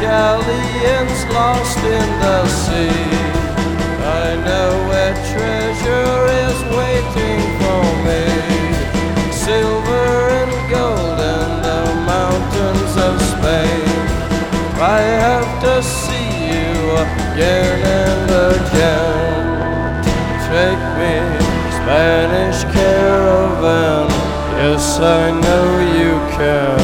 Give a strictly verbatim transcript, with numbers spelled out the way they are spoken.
galleons lost in the sea. I know where treasure is waiting for me, silver and gold in the mountains of Spain. I have to see you again and again. Take me, Spanish caravan, yes I know you can.